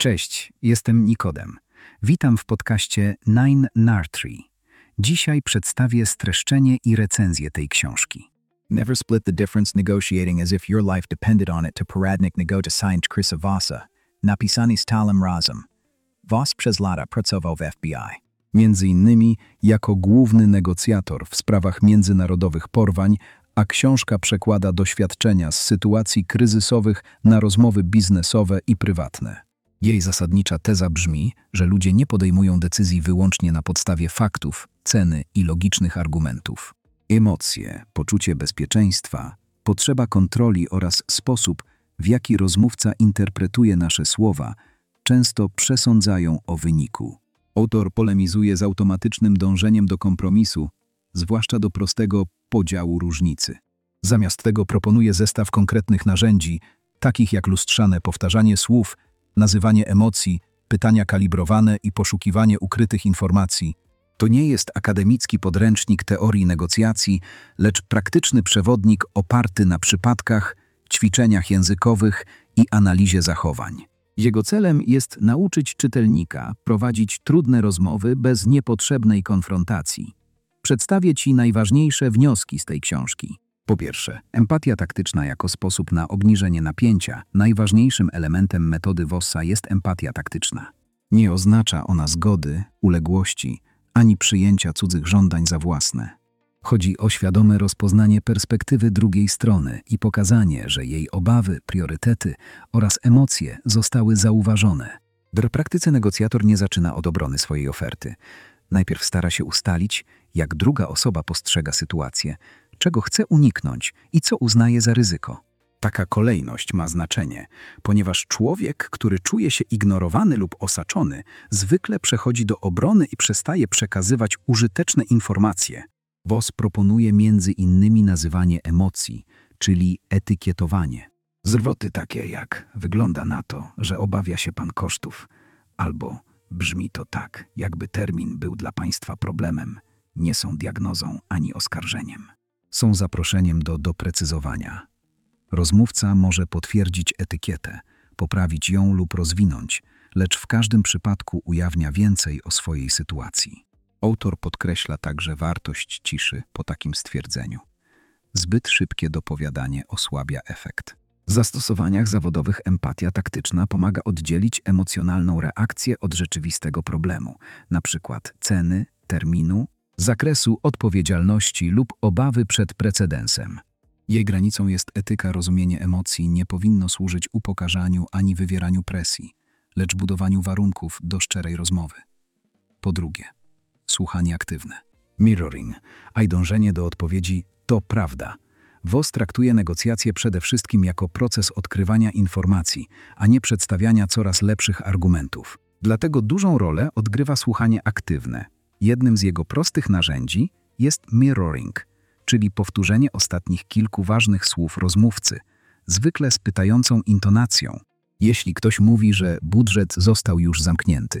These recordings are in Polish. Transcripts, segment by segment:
Cześć, jestem Nikodem. Witam w podcaście Nine Nartree. Dzisiaj przedstawię streszczenie i recenzję tej książki. Never split the difference negotiating as if your life depended on it to poradnik negotiacyjny Chrisa Vossa, napisany Stalem razem. Voss przez lata pracował w FBI. Między innymi jako główny negocjator w sprawach międzynarodowych porwań, a książka przekłada doświadczenia z sytuacji kryzysowych na rozmowy biznesowe i prywatne. Jej zasadnicza teza brzmi, że ludzie nie podejmują decyzji wyłącznie na podstawie faktów, ceny i logicznych argumentów. Emocje, poczucie bezpieczeństwa, potrzeba kontroli oraz sposób, w jaki rozmówca interpretuje nasze słowa, często przesądzają o wyniku. Autor polemizuje z automatycznym dążeniem do kompromisu, zwłaszcza do prostego podziału różnicy. Zamiast tego proponuje zestaw konkretnych narzędzi, takich jak lustrzane powtarzanie słów, nazywanie emocji, pytania kalibrowane i poszukiwanie ukrytych informacji. To nie jest akademicki podręcznik teorii negocjacji, lecz praktyczny przewodnik oparty na przypadkach, ćwiczeniach językowych i analizie zachowań. Jego celem jest nauczyć czytelnika prowadzić trudne rozmowy bez niepotrzebnej konfrontacji. Przedstawię Ci najważniejsze wnioski z tej książki. Po pierwsze, empatia taktyczna jako sposób na obniżenie napięcia. Najważniejszym elementem metody Vossa jest empatia taktyczna. Nie oznacza ona zgody, uległości, ani przyjęcia cudzych żądań za własne. Chodzi o świadome rozpoznanie perspektywy drugiej strony i pokazanie, że jej obawy, priorytety oraz emocje zostały zauważone. W praktyce negocjator nie zaczyna od obrony swojej oferty. Najpierw stara się ustalić, jak druga osoba postrzega sytuację, czego chce uniknąć i co uznaje za ryzyko. Taka kolejność ma znaczenie, ponieważ człowiek, który czuje się ignorowany lub osaczony, zwykle przechodzi do obrony i przestaje przekazywać użyteczne informacje. Voss proponuje między innymi nazywanie emocji, czyli etykietowanie. Zwroty takie jak wygląda na to, że obawia się pan kosztów, albo brzmi to tak, jakby termin był dla państwa problemem, nie są diagnozą ani oskarżeniem. Są zaproszeniem do doprecyzowania. Rozmówca może potwierdzić etykietę, poprawić ją lub rozwinąć, lecz w każdym przypadku ujawnia więcej o swojej sytuacji. Autor podkreśla także wartość ciszy po takim stwierdzeniu. Zbyt szybkie dopowiadanie osłabia efekt. W zastosowaniach zawodowych empatia taktyczna pomaga oddzielić emocjonalną reakcję od rzeczywistego problemu, np. ceny, terminu, zakresu odpowiedzialności lub obawy przed precedensem. Jej granicą jest etyka. Rozumienie emocji nie powinno służyć upokarzaniu ani wywieraniu presji, lecz budowaniu warunków do szczerej rozmowy. Po drugie, słuchanie aktywne. Mirroring, a i dążenie do odpowiedzi to prawda. Voss traktuje negocjacje przede wszystkim jako proces odkrywania informacji, a nie przedstawiania coraz lepszych argumentów. Dlatego dużą rolę odgrywa słuchanie aktywne. Jednym z jego prostych narzędzi jest mirroring, czyli powtórzenie ostatnich kilku ważnych słów rozmówcy, zwykle z pytającą intonacją. Jeśli ktoś mówi, że budżet został już zamknięty,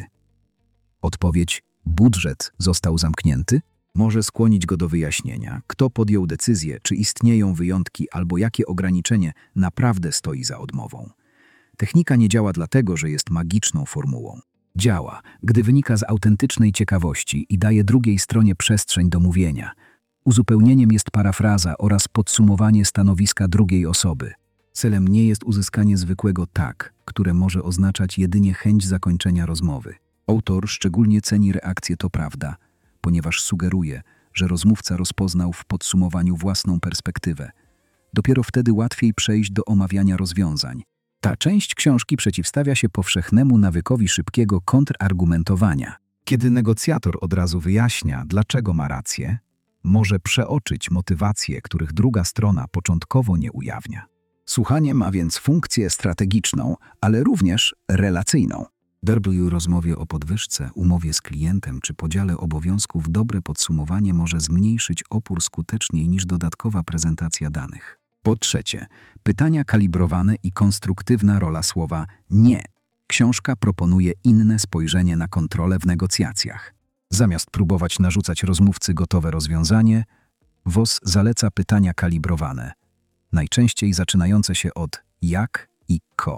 odpowiedź budżet został zamknięty może skłonić go do wyjaśnienia, kto podjął decyzję, czy istnieją wyjątki albo jakie ograniczenie naprawdę stoi za odmową. Technika nie działa dlatego, że jest magiczną formułą. Działa, gdy wynika z autentycznej ciekawości i daje drugiej stronie przestrzeń do mówienia. Uzupełnieniem jest parafraza oraz podsumowanie stanowiska drugiej osoby. Celem nie jest uzyskanie zwykłego tak, które może oznaczać jedynie chęć zakończenia rozmowy. Autor szczególnie ceni reakcję to prawda, ponieważ sugeruje, że rozmówca rozpoznał w podsumowaniu własną perspektywę. Dopiero wtedy łatwiej przejść do omawiania rozwiązań. Ta część książki przeciwstawia się powszechnemu nawykowi szybkiego kontrargumentowania. Kiedy negocjator od razu wyjaśnia, dlaczego ma rację, może przeoczyć motywacje, których druga strona początkowo nie ujawnia. Słuchanie ma więc funkcję strategiczną, ale również relacyjną. W rozmowie o podwyżce, umowie z klientem czy podziale obowiązków dobre podsumowanie może zmniejszyć opór skuteczniej niż dodatkowa prezentacja danych. Po trzecie, pytania kalibrowane i konstruktywna rola słowa nie. Książka proponuje inne spojrzenie na kontrolę w negocjacjach. Zamiast próbować narzucać rozmówcy gotowe rozwiązanie, Voss zaleca pytania kalibrowane, najczęściej zaczynające się od jak i ko.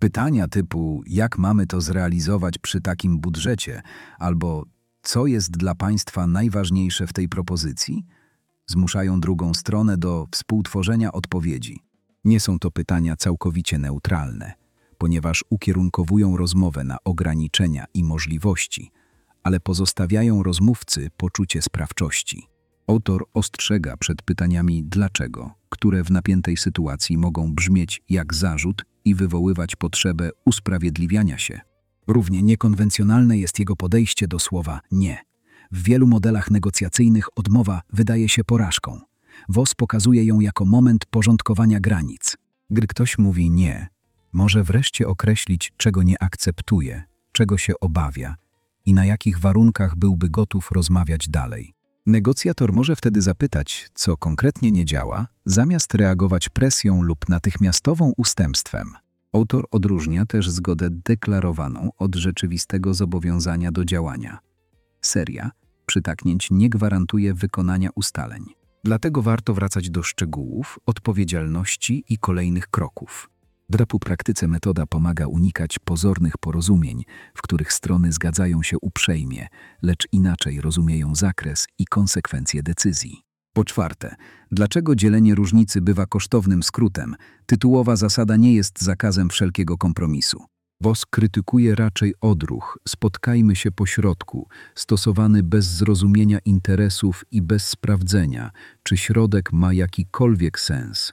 Pytania typu jak mamy to zrealizować przy takim budżecie albo co jest dla państwa najważniejsze w tej propozycji zmuszają drugą stronę do współtworzenia odpowiedzi. Nie są to pytania całkowicie neutralne, ponieważ ukierunkowują rozmowę na ograniczenia i możliwości, ale pozostawiają rozmówcy poczucie sprawczości. Autor ostrzega przed pytaniami dlaczego, które w napiętej sytuacji mogą brzmieć jak zarzut i wywoływać potrzebę usprawiedliwiania się. Równie niekonwencjonalne jest jego podejście do słowa nie. W wielu modelach negocjacyjnych odmowa wydaje się porażką. Voss pokazuje ją jako moment porządkowania granic. Gdy ktoś mówi nie, może wreszcie określić, czego nie akceptuje, czego się obawia i na jakich warunkach byłby gotów rozmawiać dalej. Negocjator może wtedy zapytać, co konkretnie nie działa, zamiast reagować presją lub natychmiastową ustępstwem. Autor odróżnia też zgodę deklarowaną od rzeczywistego zobowiązania do działania. Seria przytaknięć nie gwarantuje wykonania ustaleń. Dlatego warto wracać do szczegółów, odpowiedzialności i kolejnych kroków. W praktyce metoda pomaga unikać pozornych porozumień, w których strony zgadzają się uprzejmie, lecz inaczej rozumieją zakres i konsekwencje decyzji. Po czwarte, dlaczego dzielenie różnicy bywa kosztownym skrótem? Tytułowa zasada nie jest zakazem wszelkiego kompromisu. Voss krytykuje raczej odruch, spotkajmy się po środku, stosowany bez zrozumienia interesów i bez sprawdzenia, czy środek ma jakikolwiek sens.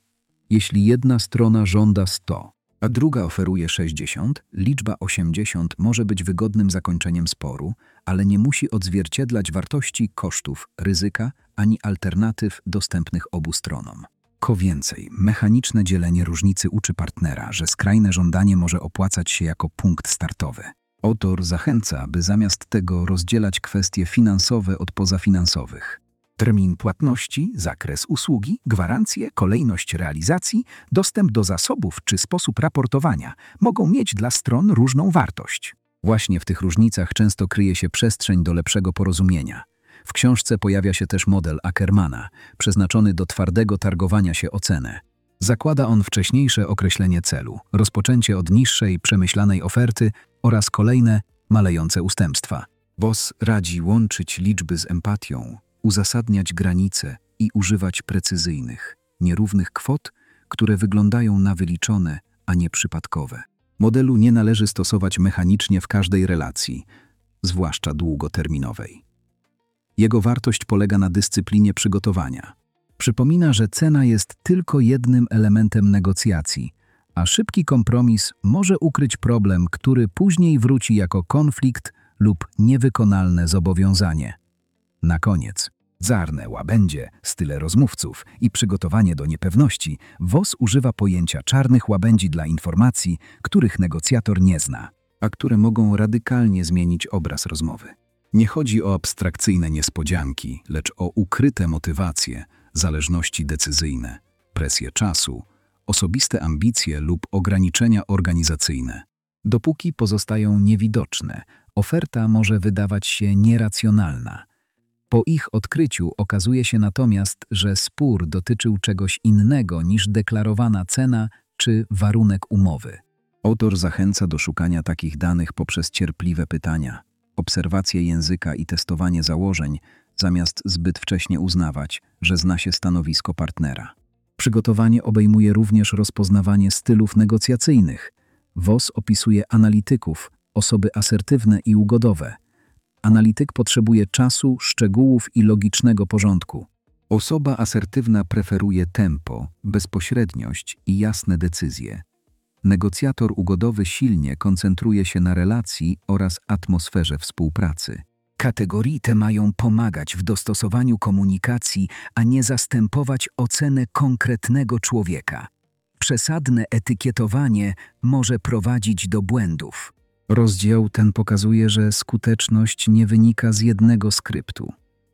Jeśli jedna strona żąda 100, a druga oferuje 60, liczba 80 może być wygodnym zakończeniem sporu, ale nie musi odzwierciedlać wartości kosztów, ryzyka ani alternatyw dostępnych obu stronom. Co więcej, mechaniczne dzielenie różnicy uczy partnera, że skrajne żądanie może opłacać się jako punkt startowy. Autor zachęca, by zamiast tego rozdzielać kwestie finansowe od pozafinansowych. Termin płatności, zakres usługi, gwarancje, kolejność realizacji, dostęp do zasobów czy sposób raportowania mogą mieć dla stron różną wartość. Właśnie w tych różnicach często kryje się przestrzeń do lepszego porozumienia. W książce pojawia się też model Ackermana, przeznaczony do twardego targowania się o cenę. Zakłada on wcześniejsze określenie celu, rozpoczęcie od niższej, przemyślanej oferty oraz kolejne, malejące ustępstwa. Voss radzi łączyć liczby z empatią, uzasadniać granice i używać precyzyjnych, nierównych kwot, które wyglądają na wyliczone, a nie przypadkowe. Modelu nie należy stosować mechanicznie w każdej relacji, zwłaszcza długoterminowej. Jego wartość polega na dyscyplinie przygotowania. Przypomina, że cena jest tylko jednym elementem negocjacji, a szybki kompromis może ukryć problem, który później wróci jako konflikt lub niewykonalne zobowiązanie. Na koniec, zarne łabędzie, style rozmówców i przygotowanie do niepewności, Voss używa pojęcia czarnych łabędzi dla informacji, których negocjator nie zna, a które mogą radykalnie zmienić obraz rozmowy. Nie chodzi o abstrakcyjne niespodzianki, lecz o ukryte motywacje, zależności decyzyjne, presję czasu, osobiste ambicje lub ograniczenia organizacyjne. Dopóki pozostają niewidoczne, oferta może wydawać się nieracjonalna. Po ich odkryciu okazuje się natomiast, że spór dotyczył czegoś innego niż deklarowana cena czy warunek umowy. Autor zachęca do szukania takich danych poprzez cierpliwe pytania, obserwacje języka i testowanie założeń, zamiast zbyt wcześnie uznawać, że zna się stanowisko partnera. Przygotowanie obejmuje również rozpoznawanie stylów negocjacyjnych. Voss opisuje analityków, osoby asertywne i ugodowe. Analityk potrzebuje czasu, szczegółów i logicznego porządku. Osoba asertywna preferuje tempo, bezpośredniość i jasne decyzje. Negocjator ugodowy silnie koncentruje się na relacji oraz atmosferze współpracy. Kategorie te mają pomagać w dostosowaniu komunikacji, a nie zastępować ocenę konkretnego człowieka. Przesadne etykietowanie może prowadzić do błędów. Rozdział ten pokazuje, że skuteczność nie wynika z jednego skryptu.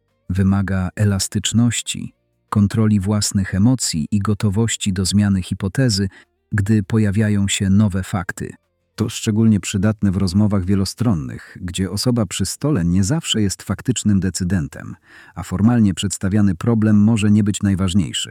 Wymaga elastyczności, kontroli własnych emocji i gotowości do zmiany hipotezy, gdy pojawiają się nowe fakty. To szczególnie przydatne w rozmowach wielostronnych, gdzie osoba przy stole nie zawsze jest faktycznym decydentem, a formalnie przedstawiany problem może nie być najważniejszy.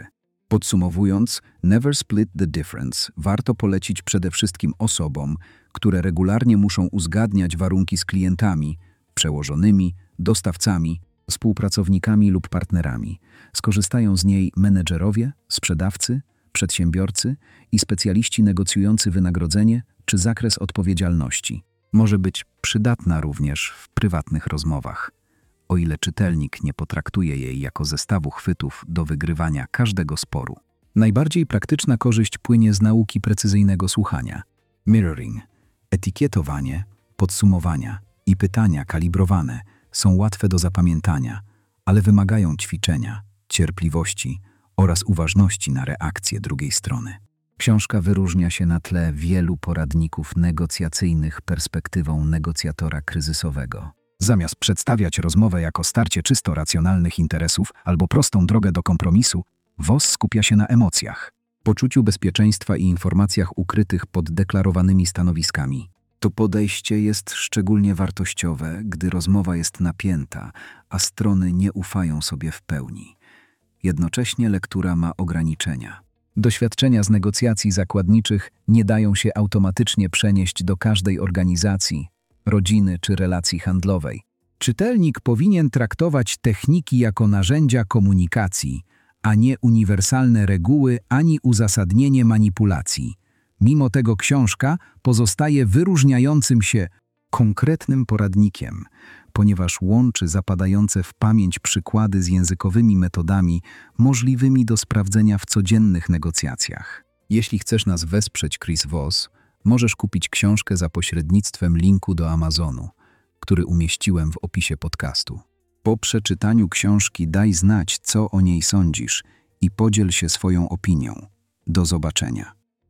Podsumowując, never split the difference warto polecić przede wszystkim osobom, które regularnie muszą uzgadniać warunki z klientami, przełożonymi, dostawcami, współpracownikami lub partnerami. Skorzystają z niej menedżerowie, sprzedawcy, przedsiębiorcy i specjaliści negocjujący wynagrodzenie czy zakres odpowiedzialności. Może być przydatna również w prywatnych rozmowach, o ile czytelnik nie potraktuje jej jako zestawu chwytów do wygrywania każdego sporu. Najbardziej praktyczna korzyść płynie z nauki precyzyjnego słuchania. Mirroring, etykietowanie, podsumowania i pytania kalibrowane są łatwe do zapamiętania, ale wymagają ćwiczenia, cierpliwości oraz uważności na reakcję drugiej strony. Książka wyróżnia się na tle wielu poradników negocjacyjnych perspektywą negocjatora kryzysowego. Zamiast przedstawiać rozmowę jako starcie czysto racjonalnych interesów albo prostą drogę do kompromisu, Voss skupia się na emocjach, poczuciu bezpieczeństwa i informacjach ukrytych pod deklarowanymi stanowiskami. To podejście jest szczególnie wartościowe, gdy rozmowa jest napięta, a strony nie ufają sobie w pełni. Jednocześnie lektura ma ograniczenia. Doświadczenia z negocjacji zakładniczych nie dają się automatycznie przenieść do każdej organizacji, rodziny czy relacji handlowej. Czytelnik powinien traktować techniki jako narzędzia komunikacji, a nie uniwersalne reguły ani uzasadnienie manipulacji. Mimo tego książka pozostaje wyróżniającym się konkretnym poradnikiem, ponieważ łączy zapadające w pamięć przykłady z językowymi metodami możliwymi do sprawdzenia w codziennych negocjacjach. Jeśli chcesz nas wesprzeć, Chris Voss, możesz kupić książkę za pośrednictwem linku do Amazonu, który umieściłem w opisie podcastu. Po przeczytaniu książki daj znać, co o niej sądzisz i podziel się swoją opinią. Do zobaczenia.